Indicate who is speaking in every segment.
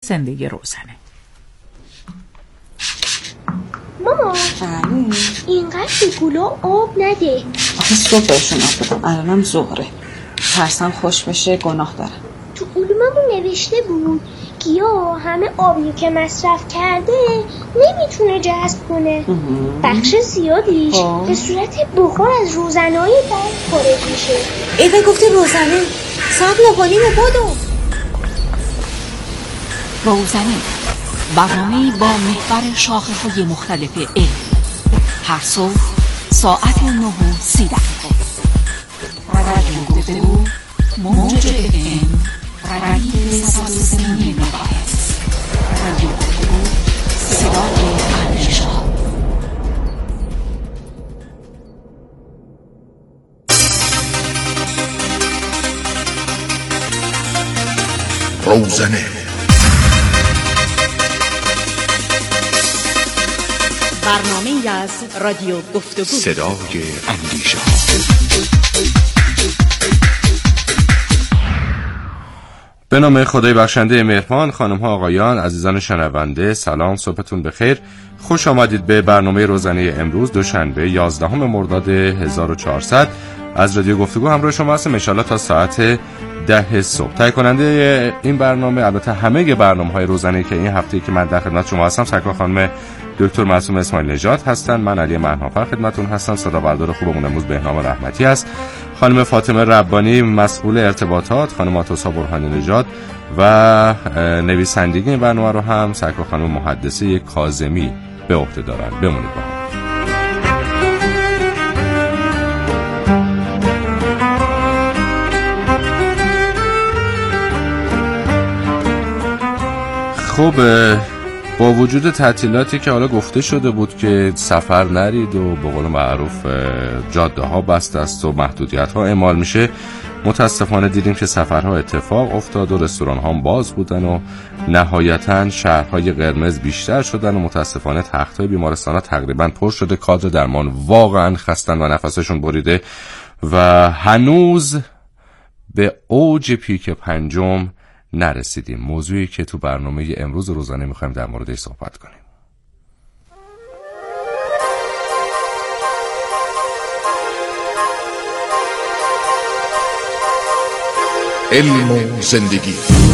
Speaker 1: زندگی روزنه.
Speaker 2: ماما اینقدر به گلا آب نده.
Speaker 3: آخه صبح بهشون آب بدم، الانم ظهره، ترسم خوش بشه، گناه دارم.
Speaker 2: تو علوممون نوشته بود گیاه همه آبی که مصرف کرده نمیتونه جذب کنه. بخش زیادیش به صورت بخار از روزنه‌های برق خارج میشه.
Speaker 4: ایوه گفتی روزنه، ساعت 9:30 بادو.
Speaker 1: روزنه برنامه‌ای با محور شاخه‌های مختلف علم، هر صبح ساعت 9:30. رادیو گفتگو، موج FM، رادیو 103 مگاهرتز. رادیو گفتگو، صدای اندیشه.
Speaker 5: روزنه
Speaker 6: برنامه‌ای از رادیو گفتگو،
Speaker 5: صدای اندیشه.
Speaker 7: به نام خدای بخشنده مهربان، خانم ها آقایان، عزیزان شنونده، سلام، صبحتون بخیر. خوش آمدید به برنامه روزانه امروز دوشنبه 11 مرداد 1400 از رادیو گفتگو. همراه شما هستم ان شاءالله تا ساعت 10 صبح. تهیه کننده این برنامه، البته همه برنامه‌های روزانه‌ای که این هفته که من در خدمت شما هستم، سرکار خانم دکتر معصوم اسماعیل نژاد هستن. من علی مهنافر خدمتتون هستم. صدا بردار خوبمون امروز بهنام رحمتی است. خانم فاطمه ربانی مسئول ارتباطات، خانم آتوسا برهانی نژاد و نویسندگی این برنامه رو هم سرکار خانم محدثه کاظمی به عهده دارن. بمونید با هم. خب با وجود تعطیلاتی که حالا گفته شده بود که سفر نرید و به قول معروف جاده ها بسته است و محدودیت ها اعمال میشه، متاسفانه دیدیم که سفرها اتفاق افتاد و رستوران ها باز بودن و نهایتاً شهرهای قرمز بیشتر شدن و متاسفانه تخت‌های بیمارستان ها تقریباً پر شده. کادر درمان واقعاً خستن و نفسشون بریده و هنوز به اوج پیک پنجم نرسیدیم. موضوعی که تو برنامه امروز روزانه میخوایم در موردش صحبت کنیم.
Speaker 5: علم و زندگی.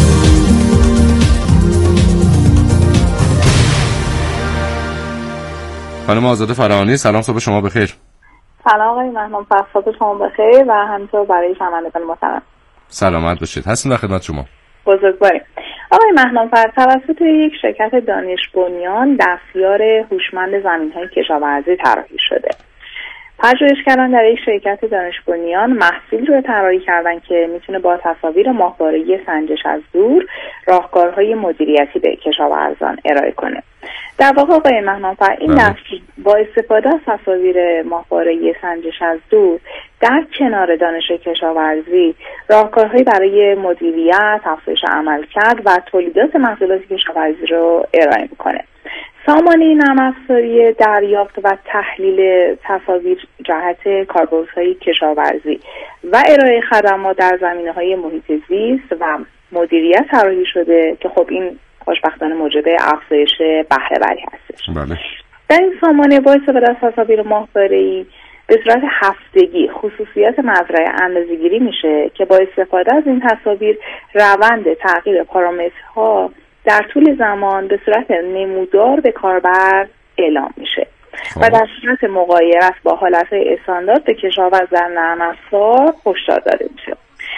Speaker 7: خانم آزاده فراهانی، سلام، صبح شما بخیر.
Speaker 3: سلام آقای مهمان، صبح شما بخیر و همینطور برای شنوندگان محترم.
Speaker 7: سلامت باشید. هستیم در خدمت شما.
Speaker 3: بزرگواریم. آقای مهنافر، توسط یک شرکت دانش بنیان دستیار هوشمند زمین‌های کشاورزی طراحی شده. پژوهشگران در یک شرکت دانش بنیان محصول رو طراحی کردن که میتونه با تصاویر ماهواره‌ای سنجش از دور راهکارهای مدیریتی به کشاورزان ارائه کنه. در واقع آقای مهنافر، این دستگاه با استفاده از تصاویر ماهواره‌ای سنجش از دور در کنار دانش کشاورزی راهکارهایی برای مدیریت، افزایش عملکرد و تولیدات محصولات کشاورزی رو ارائه میکنه. سامانه نرم افزاری دریافت و تحلیل تصاویر جهت کاربردهای کشاورزی و ارائه خدمات در زمینه‌های محیط زیست و مدیریت طراحی شده که خب این خوشبختانه موجب افزایش بهره وری هستش.
Speaker 7: بله.
Speaker 3: در این سامانه با استفاده از تصاویر ماهواره‌ای به صورت هفتگی خصوصیات مزرعه اندازه‌گیری میشه که با استفاده از این تصاویر روند تغییر پارامترها در طول زمان به صورت نمودار به کاربر اعلام میشه و در صورت مغایرت با حالتهای استاندارد به کشاورز در نرم افزار هشدار داده میشه.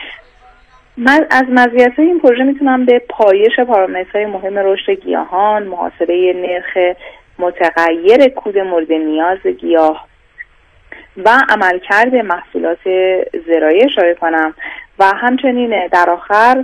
Speaker 3: من از مزیت‌های این پروژه میتونم به پایش پارامترهای مهم رشد گیاهان، محاسبه نرخ متغیر کود مورد نیاز گیاه و عملکرد محصولات زراعی اشاره کنم و همچنین در آخر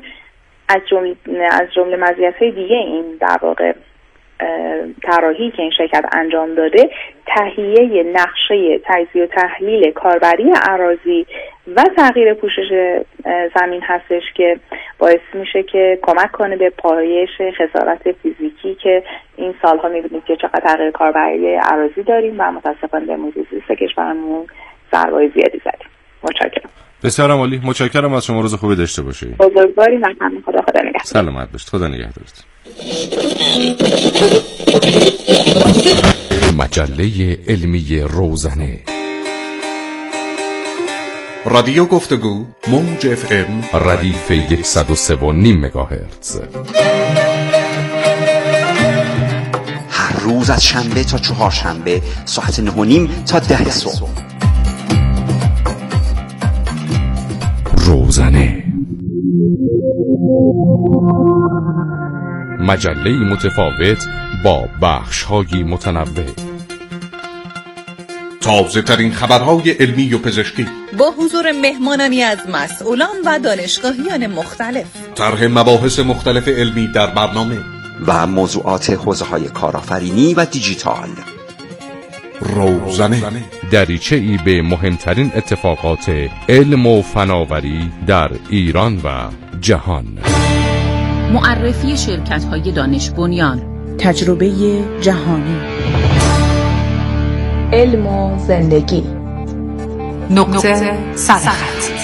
Speaker 3: از جمله مزیت‌های دیگه این در واقع طراحی که این شرکت انجام داده، تهیه نقشه تجزیه و تحلیل کاربری اراضی و تغییر پوشش زمین هستش که باعث میشه که کمک کنه به پایش خسارت فیزیکی که این سالها میبینید که چقدر تغییر کاربری اراضی داریم و متاسفانه در محیط زیست کشورمون ضربه‌های زیادی زدیم. متشکرم.
Speaker 7: بسیار عالی، متشکرم از شما، روز خوبی داشته باشید.
Speaker 3: بزرگواری ممنون. خدا نگهدار.
Speaker 7: سلامت باشید. خدا نگهدارت.
Speaker 5: مجله علمی روزنه،
Speaker 8: رادیو گفتگو، موج FM،
Speaker 5: ردیف 103.5 مگاهرتز.
Speaker 9: هر روز از شنبه تا چهارشنبه ساعت 9:30 تا 10 صبح.
Speaker 5: روزنه، مجله‌ای متفاوت با بخش‌های متنوع.
Speaker 8: تازه ترین خبرهای علمی و پزشکی
Speaker 10: با حضور مهمانانی از مسئولان و دانشگاهیان مختلف.
Speaker 8: طرح مباحث مختلف علمی در برنامه
Speaker 9: و موضوعات حوزه‌های کارآفرینی و دیجیتال.
Speaker 8: روزنه،
Speaker 5: دریچه‌ای به مهمترین اتفاقات علم و فناوری در ایران و جهان.
Speaker 11: معرفی شرکت‌های دانش بنیان،
Speaker 12: تجربه جهانی، علم و زندگی،
Speaker 1: نقطه صداقت.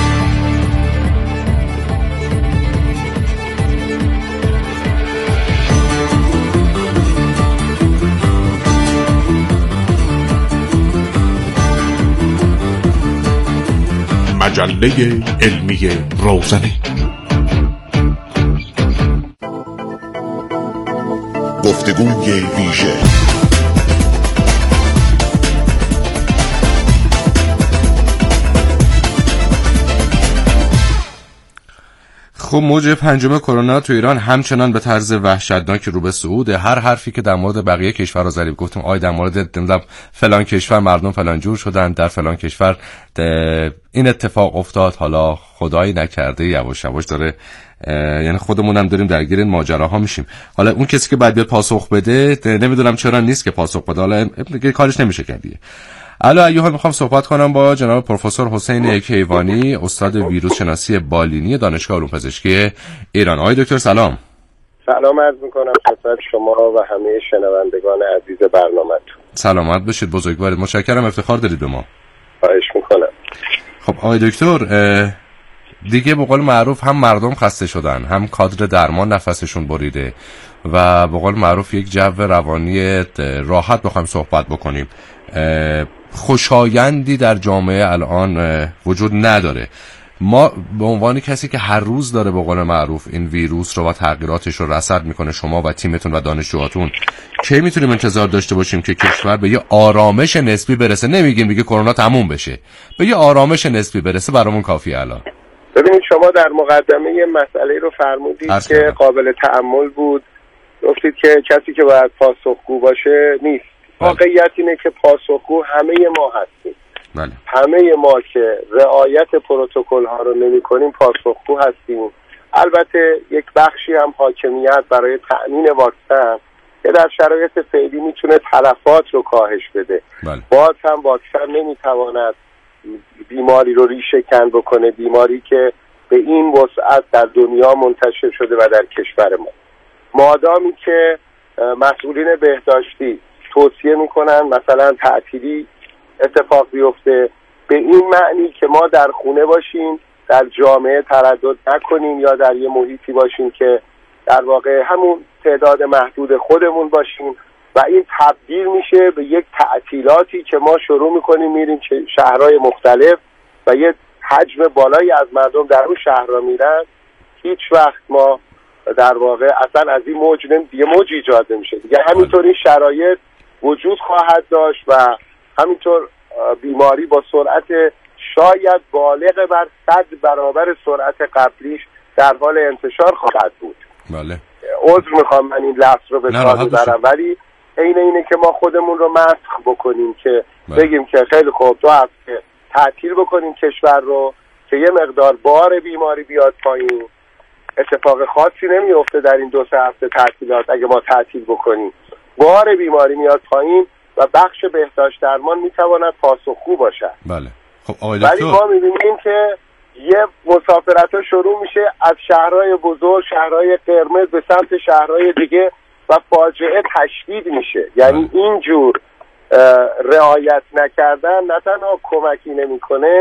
Speaker 8: مجله علمی روزنه. گفتگوی ویژه.
Speaker 7: خب موج پنجم کرونا تو ایران همچنان به طرز وحشتناکی رو به صعوده. هر حرفی که در مورد بقیه کشورها زدیم، گفتم در مورد فلان کشور مردم فلان جور شدن، در فلان کشور این اتفاق افتاد، حالا خدایی نکرده یواش یواش داره، یعنی خودمون هم داریم درگیر این ماجراها میشیم. حالا اون کسی که باید بیاد پاسخ بده نمیدونم چرا نیست که پاسخ بده، حالا کارش نمیشه کرد دیگه. الان ایوها میخوام صحبت کنم با جناب پروفسور حسین کیوانی، استاد ویروس شناسی بالینی دانشگاه علوم پزشکی ایران. آقای دکتر سلام.
Speaker 13: سلام عرض میکنم خدمت شما و همه شنوندگان عزیز برنامه‌تون.
Speaker 7: سلامت باشید، بزرگوارید، متشکرم، افتخار دارید به ما.
Speaker 13: خواهش میکنم.
Speaker 7: خب آقای دکتر، دیگه به قول معروف هم مردم خسته شدن، هم کادر درمان نفسشون بریده و به قول معروف یک جو روانی راحت بخوایم صحبت بکنیم، خوشایندی در جامعه الان وجود نداره. ما به عنوان کسی که هر روز داره به قول معروف این ویروس رو و تغییراتش رو رصد میکنه، شما و تیمتون و دانشجوهاتون، کی میتونیم انتظار داشته باشیم که کشور به یه آرامش نسبی برسه؟ نمیگیم دیگه کرونا تموم بشه، به یه آرامش نسبی برسه برامون کافیه. الان
Speaker 13: ببینید شما در مقدمه یه مسئله رو فرمودید که قابل تأمل بود. گفتید که کسی که باید پاسخگو باشه نیست. واقعیت اینه که پاسخگو همه ما هستیم.
Speaker 7: بله.
Speaker 13: همه ما که رعایت پروتکل ها رو نمی کنیم پاسخگو هستیم. البته یک بخشی هم حاکمیت برای تأمین واکسن که در شرایط فعلی میتونه تلفات رو کاهش بده.
Speaker 7: بله.
Speaker 13: باز هم واکسن نمیتواند بیماری رو ریشه کن بکنه، بیماری که به این وسعت در دنیا منتشر شده و در کشور ما. مادامی که مسئولین بهداشتی توصیه میکنن مثلا تعطیلی اتفاق بیفته، به این معنی که ما در خونه باشیم، در جامعه تردد نکنیم یا در یه محیطی باشیم که در واقع همون تعداد محدود خودمون باشیم و این تبدیل میشه به یک تعطیلاتی که ما شروع میکنیم میریم شهرهای مختلف و یه حجم بالایی از مردم در اون شهرها میرن. هیچ وقت ما در واقع اصلا از این موج یه موج ایجاد نمیشه دیگه. همینطور این شرایط وجود خواهد داشت و همینطور بیماری با سرعت شاید بالغ بر 100 برابر سرعت قبلیش در حال انتشار خواهد بود.
Speaker 7: بله.
Speaker 13: عذر میخوام من این لفظ رو به کار ببرم، ولی اینه که ما خودمون رو مسخ بکنیم که بگیم که خیلی خوب 2 هفته تعطیل بکنیم کشور رو که یه مقدار بار بیماری بیاد پایین. اتفاق خاصی نمیفته در این 2-3 هفته تعطیلات. اگه ما تعطیل بکنیم بار بیماری میاد پایین و بخش بهداشت درمان میتواند پاسخگو باشد.
Speaker 7: بله. خب آقای دکتر،
Speaker 13: ولی ما میبینیم که یه مسافرت ها شروع میشه از شهرهای بزرگ، شهرهای قرمز به سمت شهرهای دیگه و فاجعه تشدید میشه. یعنی اینجور رعایت نکردن نه تنها کمکی نمیکنه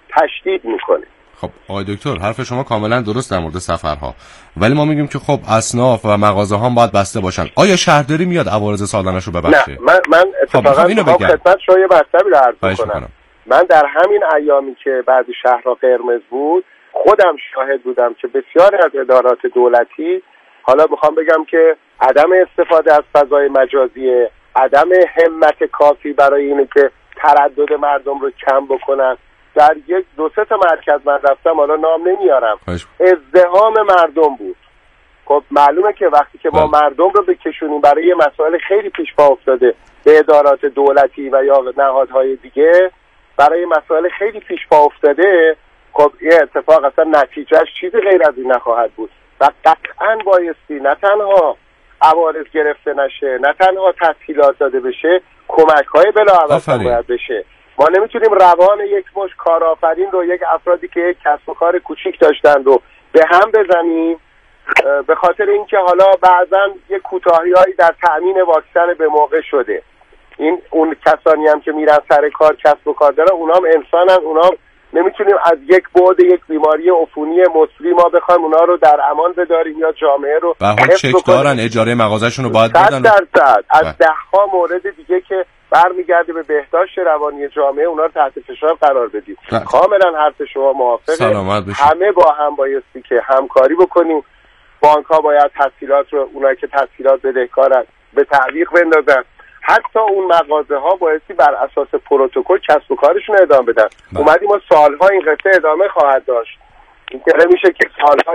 Speaker 13: تشدید میکنه.
Speaker 7: خب آقای دکتر حرف شما کاملا درست در مورد سفرها، ولی ما میگیم که خب اصناف و مغازه ها باید بسته باشن. آیا شهرداری میاد عوارض سالانه رو ببخشه؟
Speaker 13: نه، من اتفاقا خدمت شما یه مطلبی رو عرض کنم. من در همین ایامی که بعد شهرها قرمز بود خودم شاهد بودم که بسیاری از ادارات دولتی، حالا میخوام بگم که عدم استفاده از فضای مجازی، عدم همت کافی برای اینه که تردد مردم رو کم بکنن، در یک 2-3 تا مرکز من رفتم، حالا نام نمیارم، ازدحام مردم بود. خب معلومه که وقتی که ما مردم رو بکشونیم برای یه مسائل خیلی پیش پا افتاده به ادارات دولتی و یا نهادهای دیگه، برای مسائل خیلی پیش پا افتاده، خب یه اتفاق اصلا نتیجهش چیزی غیر از این نخواهد بود و قطعاً بایستی نه تنها عوارض گرفته نشه، نه تنها تسهیلات داده بشه، کمک‌های بلاعوض باید بشه. ما نمیتونیم روان یک مش کارآفرین رو، یک افرادی که یک کسب و کار کوچیک داشتن رو به هم بزنیم به خاطر اینکه حالا بعضا یک کوتاهی‌هایی در تأمین واکسن به موقع شده. اون کسانی هم که میرن سر کار کسب و کار دارن، اونام انسانن، اونام نمیتونیم از یک بعد یک بیماری عفونی مصری ما بخوایم اونا رو در امان بداریم یا جامعه رو
Speaker 7: چک دارن، اجاره مغازه‌شون رو باید بدن.
Speaker 13: 100% از ده‌ها مورد دیگه که برمیگرده به بهداشت روانی جامعه، اونا رو تحت فشار قرار بدیم. کاملا حرف شما موافقه. همه با هم بایستی که همکاری بکنیم. بانک‌ها باید تسهیلات رو، اونایی که تسهیلات بدهکارن، به تعویق بندازن. حتی اون مغازه ها بایستی بر اساس پروتکل کسب و کارشون ادامه بدن. اومدیم ما سالها این قصه ادامه خواهد داشت. این که نمیشه که سالها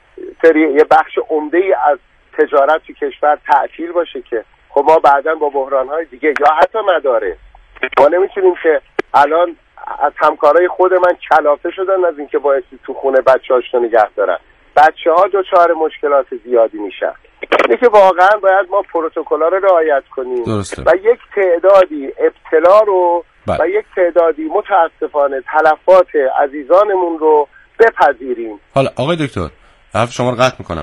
Speaker 13: یه بخش عمده‌ای از تجارت تو کشور تعطیل باشه که خب ما بعداً با بحران‌های دیگه یا حتی مدارس، ما نمیتونیم که الان از همکارای خود من کلافه شدن از اینکه بایستی تو خونه بچه‌هاشون نگه دارن. بچه‌ها دچار مشکلات زیادی میشن. اینه که واقعا باید ما پروتکل‌ها رو رعایت کنیم.
Speaker 7: درسته.
Speaker 13: و یک تعدادی ابتلا رو و یک تعدادی متاسفانه تلفات عزیزانمون رو بپذیریم.
Speaker 7: حالا آقای دکتر حرف شما رو قطع میکنم.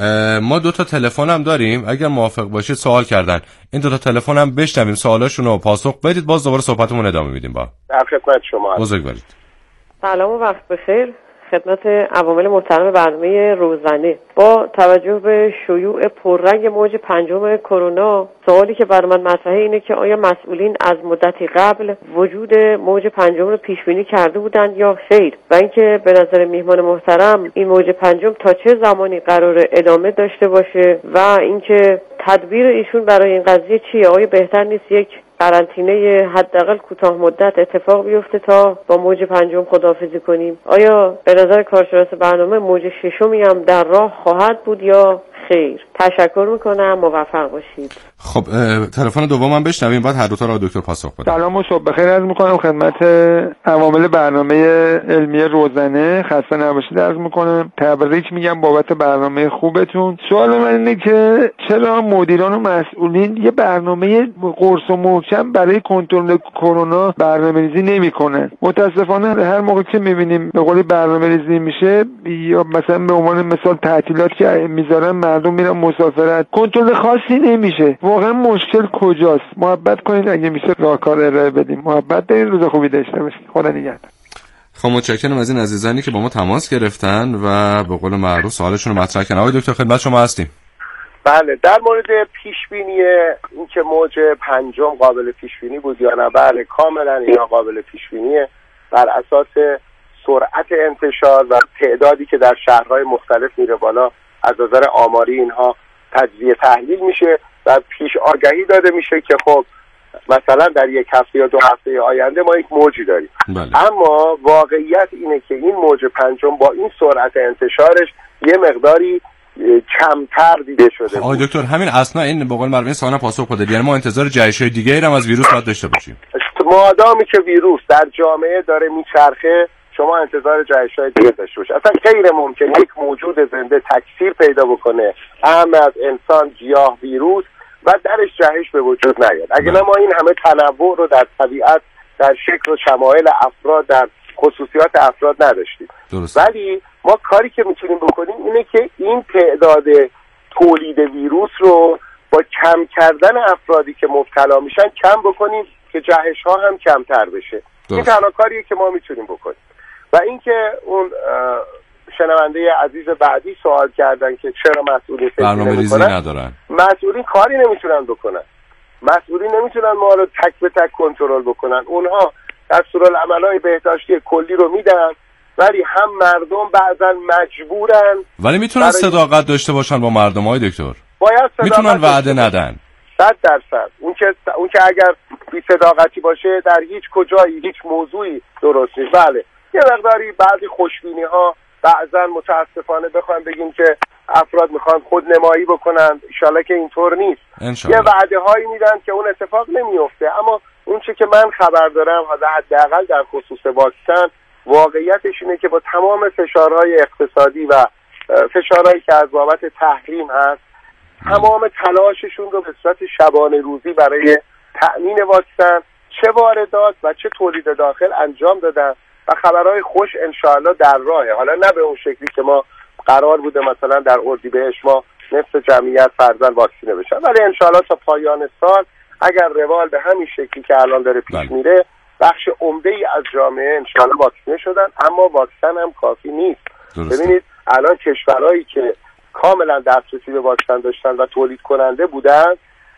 Speaker 7: ما 2 تا تلفن هم داریم، اگر موافق باشید سوال کردن، این 2 تا تلفن هم بشنویم، سوالاشون رو پاسخ بدید، باز دوباره صحبتمون ادامه میدیم.
Speaker 13: در خدمت شما.
Speaker 7: بزرگوارید.
Speaker 14: سلام و وقت بخیر خدمت عوامل محترم برنامه روزانه. با توجه به شیوع پررنگ موج 5 کرونا، سوالی که برای من مطرحه اینه که آیا مسئولین از مدتی قبل وجود موج 5 رو پیش بینی کرده بودند یا خیر؟ و اینکه به نظر میهمان محترم این موج 5 تا چه زمانی قرار ادامه داشته باشه و اینکه تدبیر ایشون برای این قضیه چیه؟ آیا بهتر نیست یک قرنطینه حداقل کوتاه مدت اتفاق بیفته تا با موج 5 خداحافظی کنیم؟ آیا به نظر کارشناس برنامه موج 6 هم در راه خواهد بود یا خیر؟ تشکر میکنم، موفق باشید.
Speaker 7: خب تلفن دومم بشنویم، بعد هر دو تا را دکتر پاسخ بدم.
Speaker 15: سلام و صبح بخیر عرض میکنم خدمت عوامل برنامه علمی روزانه. خسته نباشید عرض میکنم. تبریک میگم بابت برنامه خوبتون. سوال من اینه که چرا مدیران و مسئولین یه برنامه قرص و محکم برای کنترل کرونا برنامه‌ریزی نمیکنن؟ متاسفانه هر موقع که میبینیم به قولی برنامه‌ریزی میشه، یا مثلا به عنوان مثال تعطیلات که میذارن مردم میرن مسافرت، کنترل خاصی نمیشه. واقعا مشکل کجاست؟ محبت کنید اگه میشه راهکار ارائه بدیم. محبت دارین، روز خوبی داشته باشید. خدا نگهدار.
Speaker 7: خب متشکرم از این عزیزانی که با ما تماس گرفتن و به قول معروف سوالشون رو مطرح کردن. آقای دکتر خدمت شما هستیم.
Speaker 13: بله، در مورد پیشبینی اینکه موج 5 قابل پیشبینی بود یا نه، بله کاملا اینا قابل پیشبینیه. بر اساس سرعت انتشار و تعدادی که در شهرهای مختلف میره بالا، از نظر آماری اینها تجزیه تحلیل میشه و پیش آگهی داده میشه که خب مثلا در 1 هفته یا 2 هفته آینده ما یک موجی داریم. اما واقعیت اینه که این موج 5 با این سرعت انتشارش یه مقداری کمتر دیده شده.
Speaker 7: آقای دکتر همین اصلا این به قول معروف سوال پاسخ بده، یعنی ما انتظار جهش‌های دیگه‌ای هم از ویروس باید داشته باشیم؟
Speaker 13: مادامی که ویروس در جامعه داره میچرخه، شما انتظار جهش‌های دیگه داشته باشید. اصلا غیر ممکن یک موجود زنده تکثیر پیدا بکنه، اهم از انسان، گیاه، ویروس و درش جهش به وجود نیاد. اگه نه ما این همه تنوع رو در طبیعت، در شکل و شمایل افراد، در خصوصیات افراد نداشتیم. ولی ما کاری که میتونیم بکنیم اینه که این تعداد تولید ویروس رو با کم کردن افرادی که مبتلا میشن کم بکنیم که جهش ها هم کمتر بشه. این تنها کاریه که ما میتونیم بکنیم. و اینکه اون شنونده عزیز بعدی سوال کردن که چرا مسئولین
Speaker 7: برنامه‌ریزی ندارن.
Speaker 13: مسئولین کاری نمیتونن بکنن. مسئولین نمیتونن ما رو تک به تک کنترل بکنن. اونها دستورالعمل‌های بهداشتی کلی رو میدن، ولی هم مردم بعضا مجبورن.
Speaker 7: ولی میتونن صداقت داشته باشن با مردم‌های دکتر.
Speaker 13: باید
Speaker 7: میتونن وعده ندن.
Speaker 13: 100%. اون که اگر بی صداقتی باشه در هیچ کجایی هیچ موضوعی درست نیست. بله یه مقداری بعضی خوشبینی‌ها بعضا متاسفانه بخوایم بگیم که افراد میخوان خودنمایی بکنن، انشالله که اینطور نیست. یه وعده هایی میدن که اون اتفاق نمیفته. اما اون چه که من خبر دارم حداقل در خصوص واکسن، واقعیتش اینه که با تمام فشارهای اقتصادی و فشارهایی که از بابت تحریم هست، تمام تلاششون رو به صورت شبانه روزی برای تأمین واکسن چه واردات و چه تولید داخل انجام دادن و خبرهای خوش انشاءالله در راهه. حالا نه به اون شکلی که ما قرار بوده مثلا در اردیبهشت ما نصف جمعیت فرضاً واکسینه بشن، ولی انشاءالله تا پایان سال اگر روال به همین شکلی که الان داره پیش میره، بخش عمده‌ای از جامعه انشاءالله واکسینه شدن. اما واکسن هم کافی نیست. ببینید الان کشورهایی که کاملا دسترسی به واکسن داشتن و تولید کننده بودن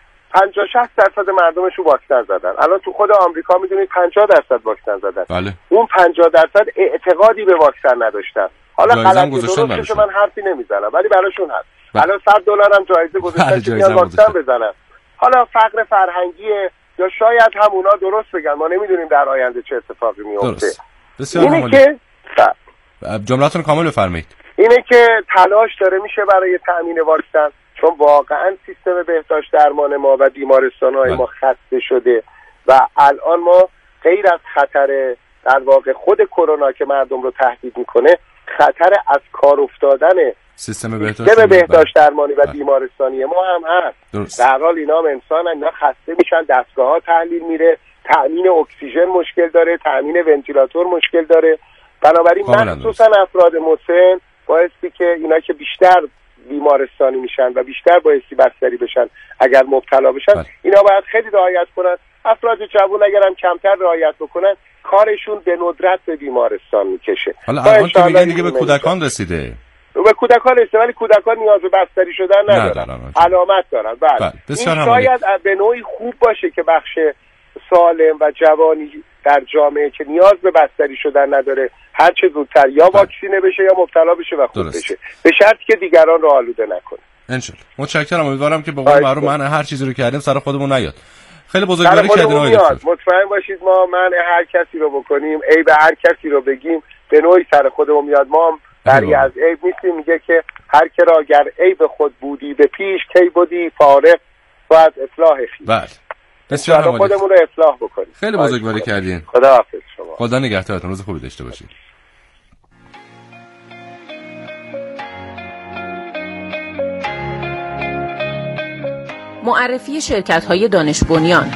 Speaker 13: 50-60% مردمشون واکسن زدن. الان تو خود آمریکا میدونید 50% واکسن زدن.
Speaker 7: بله.
Speaker 13: اون 50% اعتقادی به واکسن نداشتن. حالا غلطی درستش من حرفی نمیزنم، ولی براشون هست. الان $100 هم جایزه گذاشتن که بیان واکسن بزنن. حالا فقر فرهنگیه یا شاید هم اونا درست بگن، ما نمیدونیم در آینده چه اتفاقی میفته. اینه که
Speaker 7: جملاتون کامل بفرمایید.
Speaker 13: اینه که تلاش داره میشه برای تأمین واکسن، چون واقعا سیستم بهداشت درمان ما و بیمارستان‌های ما خسته شده و الان ما غیر از خطر در واقع خود کرونا که مردم رو تهدید میکنه، خطر از کار افتادن
Speaker 7: سیستم
Speaker 13: بهداشت درمانی و بیمارستانی ما هم هست. در حال اینا هم انسان، اینا خسته میشن، دستگاه‌ها تحلیل میره، تأمین اکسیژن مشکل داره، تأمین ونتیلاتور مشکل داره. بنابراین مخصوصا افراد مسن بایستی که اینا که بیشتر بیمارستانی میشن و بیشتر بایستی بستری بشن اگر مبتلا بشن، اینا باید خیلی رعایت کنن. افراد جوان اگر هم کمتر رعایت بکنن کارشون به ندرت به بیمارستان میکشه.
Speaker 7: حالا الان که میگن دیگه به کودکان رسیده،
Speaker 13: به کودکان رسیده، ولی کودکان نیاز به بستری شدن ندارن، علامت دارن. بله. این شاید به نوعی خوب باشه که بخش سالم و جوانی در جامعه که نیاز به بستری شدن نداره هر چه زودتر یا واکسینه بشه یا مبتلا بشه و خوب بشه، به شرطی که دیگران رو آلوده نکنه.
Speaker 7: انشالله. متشکرم. امیدوارم که به قول معروف من هر چیزی رو کردیم سر خودمون نیاد. خیلی بزرگواری کردین آقای دکتر.
Speaker 13: مطمئن باشید ما هر کسی رو بکنیم، عیب هر کسی رو بگیم، به نوعی سر خودمون میاد. ما بری از عیب نیستیم. میگه که هر که را گر عیب خود بودی به پیش کی بودی فارغ باید اصلاح خویش.
Speaker 7: بله. بسیار عالی.
Speaker 13: خودمون رو اصلاح بکنیم.
Speaker 7: خیلی بزرگواری کردین.
Speaker 13: خداحافظ شما.
Speaker 7: خدا نگهدارتون. روز خوبی داشته باشید.
Speaker 11: معرفی شرکت‌های دانش بنیان.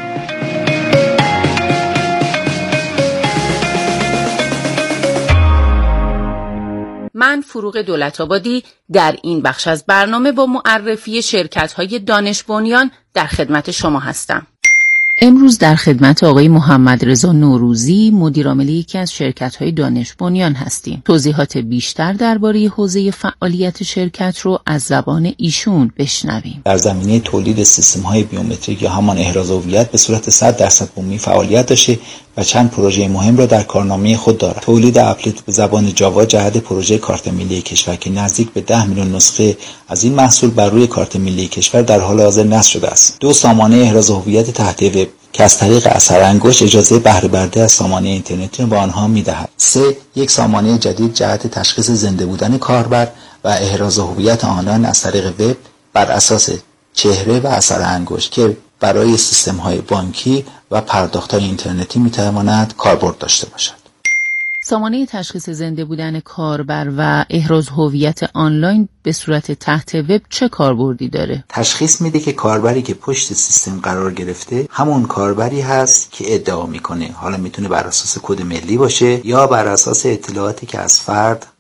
Speaker 11: من فروغ دولت‌آبادی در این بخش از برنامه با معرفی شرکت‌های دانش بنیان در خدمت شما هستم. امروز در خدمت آقای محمد رضا نوروزی، مدیرعامل یکی از شرکت‌های دانش بنیان هستیم. توضیحات بیشتر درباره حوزه فعالیت شرکت رو از زبان ایشون بشنویم.
Speaker 16: در زمینه تولید سیستم‌های بیومتریک یا همان احراز هویت به صورت 100% بومی فعالیت داشته و چند پروژه مهم را در کارنامه خود دارد. تولید اپلیت به زبان جاوا جهت پروژه کارت ملی کشور که نزدیک به 10 میلیون نسخه از این محصول بر روی کارت ملی کشور در حال حاضر نصب شده است. 2 سامانه احراز هویت تحت وب که از طریق اثر انگشت اجازه بهره برداری از سامانه اینترنتی را به آنها می‌دهد. 3. یک سامانه جدید جهت تشخیص زنده بودن کاربر و احراز هویت آنلاین از طریق وب بر اساس چهره و اثر انگشت که برای سیستم‌های بانکی و پرداخت‌های اینترنتی می‌تواند کاربرد داشته باشد.
Speaker 11: سامانه تشخیص زنده بودن کاربر و احراز هویت آنلاین به صورت تحت وب چه کاربردی داره؟
Speaker 16: تشخیص میده که کاربری که پشت سیستم قرار گرفته همون کاربری هست که ادعا میکنه. حالا میتونه بر اساس کد ملی باشه یا بر اساس اطلاعاتی که از فرد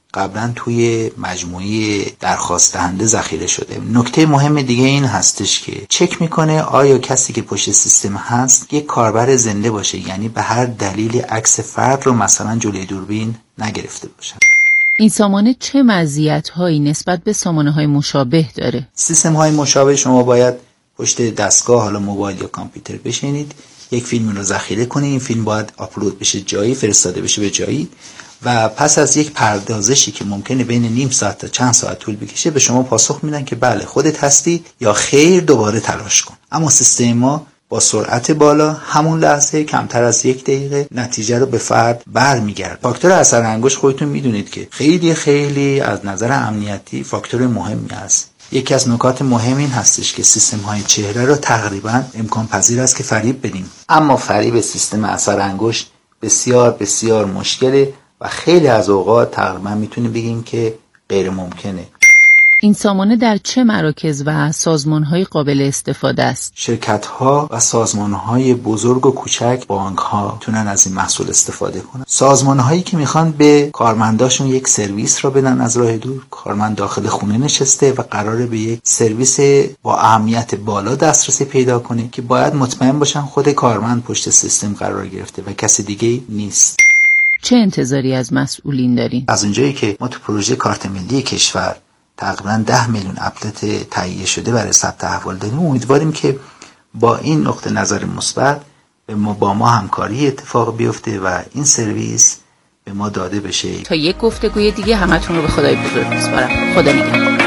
Speaker 16: قبلا توی مجموعه درخواست دهنده ذخیره شده. نکته مهم دیگه این هستش که چک میکنه آیا کسی که پشت سیستم هست یک کاربر زنده باشه، یعنی به هر دلیلی عکس فرد رو مثلا جلوی دوربین نگرفته باشه.
Speaker 11: این سامانه چه مزیت‌هایی نسبت به سامانه‌های مشابه داره؟
Speaker 16: سیستم‌های مشابه شما باید پشت دستگاه، حالا موبایل یا کامپیوتر بشینید، یک فیلم رو ذخیره کنید. این فیلم باید آپلود بشه جایی، فرستاده بشه به جایی و پس از یک پردازشی که ممکنه بین نیم ساعت تا چند ساعت طول بکشه به شما پاسخ میدن که بله خودت هستی یا خیر دوباره تلاش کن. اما سیستم ما با سرعت بالا همون لحظه کمتر از 1 دقیقه نتیجه رو به فرد برمیگرد. فاکتور اثر انگشت خودتون میدونید که خیلی از نظر امنیتی فاکتور مهمی است. یکی از نکات مهم این هستش که سیستم های چهره رو تقریبا امکان پذیر است که فریب بدیم، اما فریب سیستم اثر انگشت بسیار مشکله و خیلی از اوقات تقریبا میتونیم بگیم که غیر ممکنه.
Speaker 11: این سامانه در چه مراکز و سازمان‌های قابل استفاده است؟
Speaker 16: شرکت‌ها و سازمان‌های بزرگ و کوچک، بانک‌ها میتونن از این محصول استفاده کنن. سازمان‌هایی که میخوان به کارمنداشون یک سرویس رو بدن از راه دور، کارمند داخل خونه نشسته و قراره به یک سرویس با اهمیت بالا دسترسی پیدا کنه که باید مطمئن باشن خود کارمند پشت سیستم قرار گرفته و کسی دیگه نیست.
Speaker 11: چه انتظاری از مسئولین دارین؟
Speaker 16: از اونجایی که ما تو پروژه کارت ملی کشور تقریبا 10 میلیون اپلت تهیه شده برای ثبت احوال داریم، امیدواریم که با این نقطه نظر مثبت با ما همکاری اتفاق بیفته و این سرویس به ما داده بشه.
Speaker 11: تا یک گفتگوی دیگه همتون رو به خدای بزرگ میسپارم. خدا نگهدار.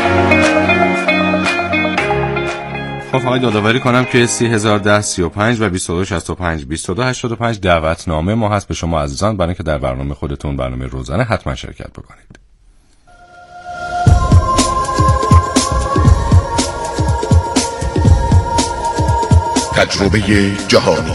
Speaker 7: خب فقط یادآوری کنم که 3010 35 و 2265 2285 دعوتنامه ما هست به شما عزیزان برای اینکه در برنامه خودتون، برنامه روزانه، حتما شرکت بکنید.
Speaker 8: تجربه جهانی.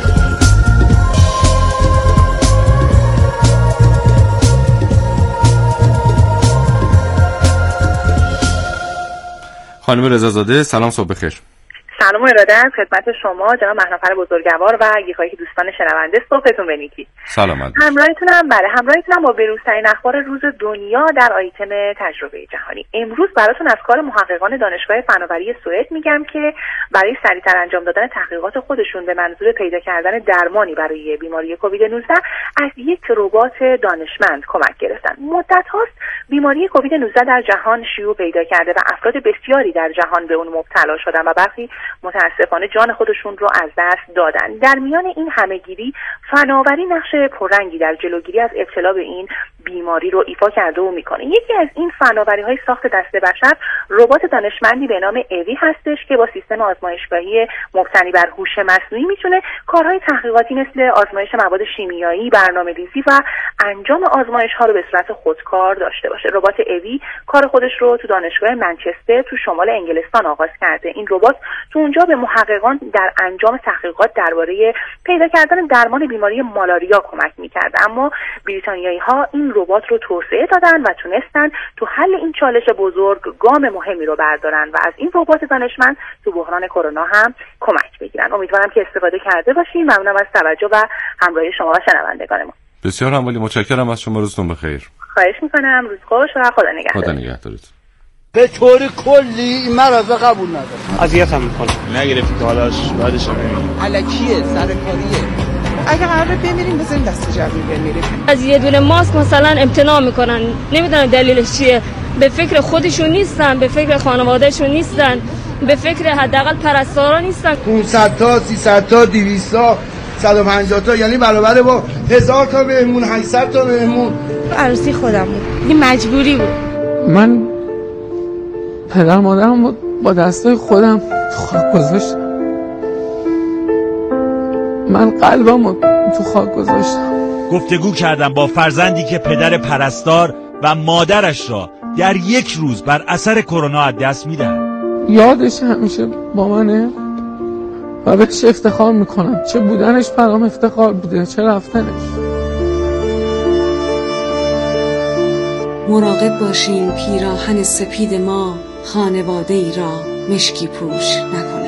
Speaker 7: خانم رضازاده سلام، صبح بخیر.
Speaker 3: سلام و ارادت خدمت شما جناب مهنافر بزرگوار و یکایک دوستان شنونده. صبحتون بنیکی.
Speaker 7: سلامت.
Speaker 3: همراهتونم با بروزترین اخبار روز دنیا در آیتم تجربه جهانی. امروز براتون از کار محققان دانشگاه فناوری سوئد میگم که برای سریعتر انجام دادن تحقیقات خودشون به منظور پیدا کردن درمانی برای بیماری کووید 19 از یک ربات دانشمند کمک گرفتن. مدت هاست بیماری کووید 19 در جهان شیوع پیدا کرده و افراد بسیاری در جهان به اون مبتلا شدن و برخی متاسفانه جان خودشون رو از دست دادن. در میان این همهگیری فناوری نقش پررنگی در جلوگیری از ابتلا به این بیماری رو ایفا کرده و میکنه. یکی از این فناوری‌های ساخت دست بشر ربات دانشمندی به نام اوی هستش که با سیستم آزمایشگاهی مبتنی بر هوش مصنوعی میتونه کارهای تحقیقاتی مثل آزمایش مواد شیمیایی، برنامه‌ریزی و انجام آزمایش‌ها رو به صورت خودکار داشته باشه. ربات اوی کار خودش رو تو دانشگاه منچستر تو شمال انگلستان آغاز کرده. این ربات تو اونجا به محققان در انجام تحقیقات درباره پیدا کردن درمان بیماری مالاریا کمک می‌کرد. اما بریتانیایی‌ها این ربات رو توسعه دادن و تونستن تو حل این چالش بزرگ گام مهمی رو بردارن و از این ربات دانشمند تو بحران کرونا هم کمک بگیرن. امیدوارم که استفاده کرده باشین. ممنونم از توجه و همراهی شما و شنوندگان ما.
Speaker 7: بسیار همالی، متشکرم از شما. روزتون بخیر.
Speaker 3: خواهش می‌کنم. روز خوش و خدا نگهدار.
Speaker 7: خدا نگهدارت.
Speaker 17: به طور کلی این مرض قبول ندارم.
Speaker 18: اذیتم میکنه. نگرفتی که حالاش بعدش ببینیم.
Speaker 17: الکیه، سرکاریه.
Speaker 19: اگه قراره بمیریم بزنیم دست جمعی بمیریم.
Speaker 20: از یه دونه ماسک مثلا امتناع میکنن، نمیدونم دلیلش چیه. به فکر خودشون نیستن، به فکر خانوادهشون نیستن، به فکر حداقل پرستارا نیستن.
Speaker 17: 500 تا 300 تا 200 تا 150 تا، یعنی برابر با 1000 تا مهمون، 800 تا مهمون.
Speaker 19: عروسی خودم بود، این مجبوری بود.
Speaker 21: من پدر مادرم با دستای خودم تو خاک گذاشتم. من قلبم تو خاک گذاشتم.
Speaker 22: گفتگو کردم با فرزندی که پدر پرستار و مادرش را در یک روز بر اثر کرونا از دست میدهد.
Speaker 21: یادش همیشه با منه و بهش افتخار میکنم. چه بودنش برام افتخار بوده، چه رفتنش.
Speaker 23: مراقب باشیم پیراهن سپید ما خانواده ای را مشکی پوش نکند.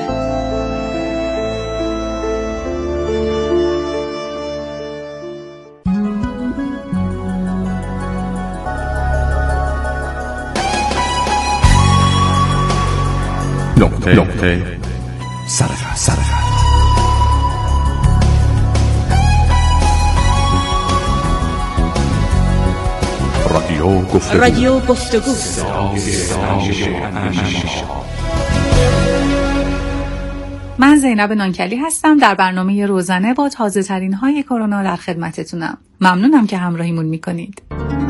Speaker 7: نقطه سرخط.
Speaker 10: رادیو گفتگو.
Speaker 1: من زینب نانکلی هستم. در برنامه روزانه با تازه ترین های کرونا در خدمتتونم. ممنونم که همراهیمون میکنید.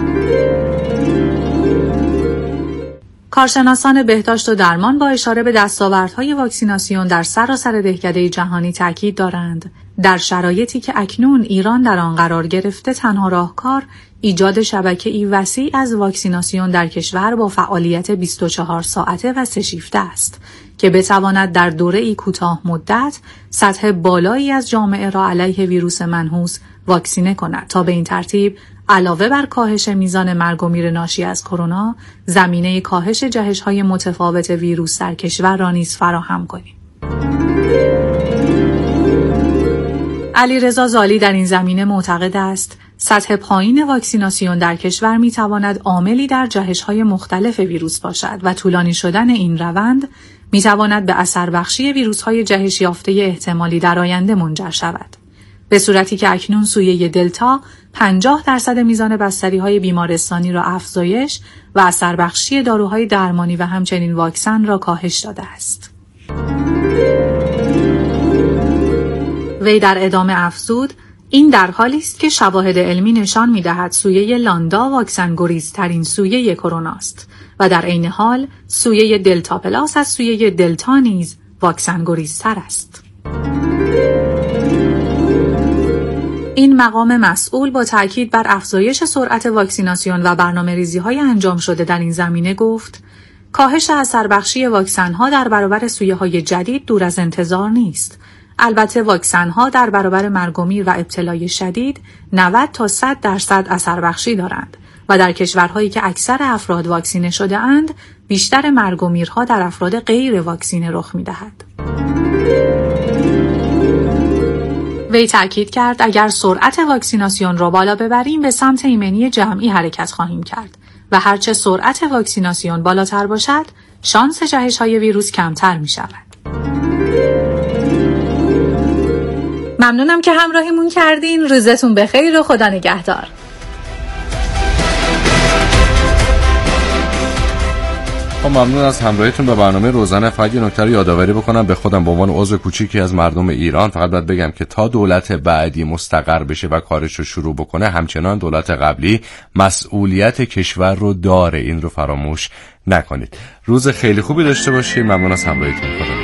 Speaker 1: کارشناسان بهداشت و درمان با اشاره به دستاوردهای واکسیناسیون در سراسر دهکده جهانی تاکید دارند در شرایطی که اکنون ایران در آن قرار گرفته تنها راهکار ایجاد شبکه‌ای وسیع از واکسیناسیون در کشور با فعالیت 24 ساعته و 3 شیفته است که بتواند در دوره‌ای کوتاه مدت سطح بالایی از جامعه را علیه ویروس منحوس واکسینه کند تا به این ترتیب علاوه بر کاهش میزان مرگ و میر ناشی از کرونا، زمینه کاهش جهش‌های متفاوت ویروس در کشور را نیز فراهم کنیم. علیرضا زالی در این زمینه معتقد است سطح پایین واکسیناسیون در کشور می‌تواند عاملی در جهش‌های مختلف ویروس باشد و طولانی شدن این روند می‌تواند به اثر بخشی ویروس‌های جهش یافته احتمالی در آینده منجر شود. به صورتی که اکنون سویه دلتا 50% میزان بستری‌های بیمارستانی را افزایش و اثر بخشی داروهای درمانی و همچنین واکسن را کاهش داده است. وی در ادامه افزود این در حالی است که شواهد علمی نشان می‌دهد سویه لاندا واکسن گریزترین سویه کرونا است و در عین حال سویه دلتا پلاس از سویه دلتا نیز واکسن گریزتر است. این مقام مسئول با تاکید بر افزایش سرعت واکسیناسیون و برنامه‌ریزی‌های انجام شده در این زمینه گفت کاهش اثر بخشی واکسن‌ها در برابر سویه‌های جدید دور از انتظار نیست. البته واکسن‌ها در برابر مرگ و میر و ابتلای شدید 90 تا 100% اثر بخشی دارند و در کشورهایی که اکثر افراد واکسینه شده اند بیشتر مرگ و میرها در افراد غیر واکسینه رخ می‌دهد. وی تاکید کرد اگر سرعت واکسیناسیون را بالا ببریم به سمت ایمنی جمعی حرکت خواهیم کرد و هرچه سرعت واکسیناسیون بالاتر باشد شانس جهش‌های ویروس کمتر می‌شود. ممنونم که همراهیمون کردین. روزتون بخیر و خدا نگهدار.
Speaker 7: ممنون از همراهیتون به برنامه روزانه. فقط یه نکته رو یادآوری بکنم به خودم به عنوان عضو کوچیکی از مردم ایران. فقط باید بگم که تا دولت بعدی مستقر بشه و کارش رو شروع بکنه همچنان دولت قبلی مسئولیت کشور رو داره. این رو فراموش نکنید. روز خیلی خوبی داشته باشید. ممنون از همراهیتون. خدا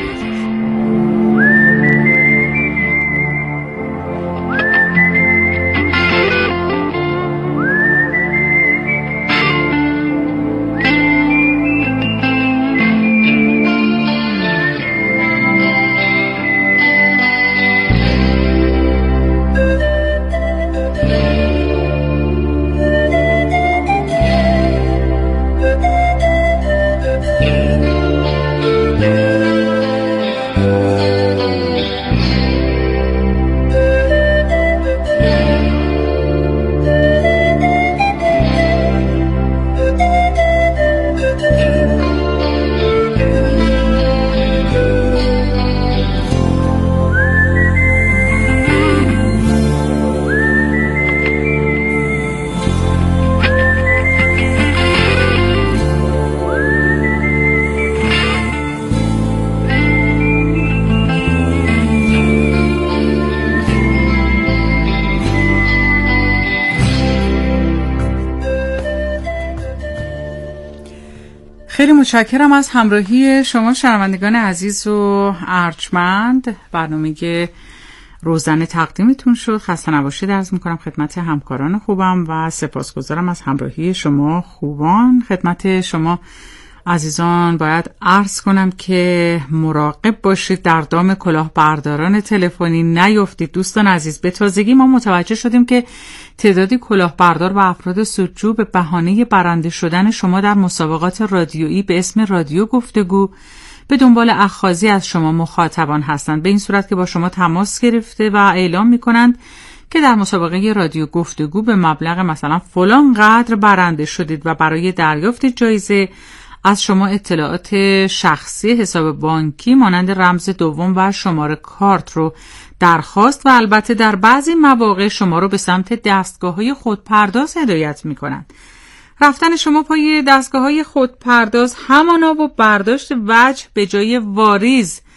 Speaker 2: خیلی متشکرم از همراهی شما شنوندگان عزیز و ارجمند. برنامه روزانه تقدیمتون شد. خسته نباشید عرض میکنم خدمت همکاران خوبم و سپاسگزارم از همراهی شما خوبان. خدمت شما عزیزان باید عرض کنم که مراقب باشید در دام کلاهبرداران تلفنی نیفتید. دوستان عزیز، به تازگی ما متوجه شدیم که تعدادی کلاهبردار و افراد سودجو به بهانه برنده شدن شما در مسابقات رادیویی به اسم رادیو گفتگو به دنبال اخاذی از شما مخاطبان هستند. به این صورت که با شما تماس گرفته و اعلام می‌کنند که در مسابقه رادیو گفتگو به مبلغ مثلا فلان قدر برنده شدید و برای دریافت جایزه از شما اطلاعات شخصی، حساب بانکی مانند رمز دوم و شماره کارت رو درخواست و البته در بعضی مواقع شما رو به سمت دستگاه‌های خودپرداز هدایت می‌کنند. رفتن شما پای دستگاه‌های خودپرداز همانا با برداشت وجه به جای واریز